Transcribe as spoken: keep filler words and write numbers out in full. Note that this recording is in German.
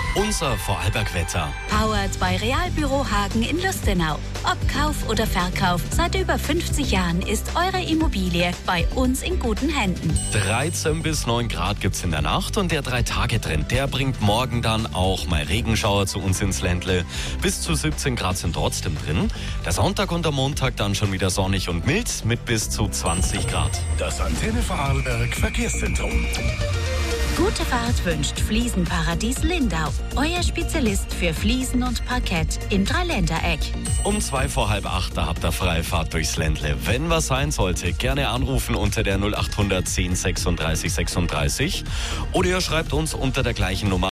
Unser Vorarlberg-Wetter. Powered bei Realbüro Hagen in Lustenau. Ob Kauf oder Verkauf, seit über fünfzig Jahren ist eure Immobilie bei uns in guten Händen. dreizehn bis neun Grad gibt's in der Nacht und der drei-Tage-Trend, der bringt morgen dann auch mal Regenschauer zu uns ins Ländle. Bis zu siebzehn Grad sind trotzdem drin. Der Sonntag und der Montag dann schon wieder sonnig und mild mit bis zu zwanzig Grad. Das Antenne Vorarlberg Verkehrszentrum. Gute Fahrt wünscht Fliesenparadies Lindau. Euer Spezialist für Fliesen und Parkett im Dreiländereck. Um zwei vor halb acht, da habt ihr Freifahrt durchs Ländle. Wenn was sein sollte, gerne anrufen unter der null acht hundert zehn sechsunddreißig sechsunddreißig oder ihr schreibt uns unter der gleichen Nummer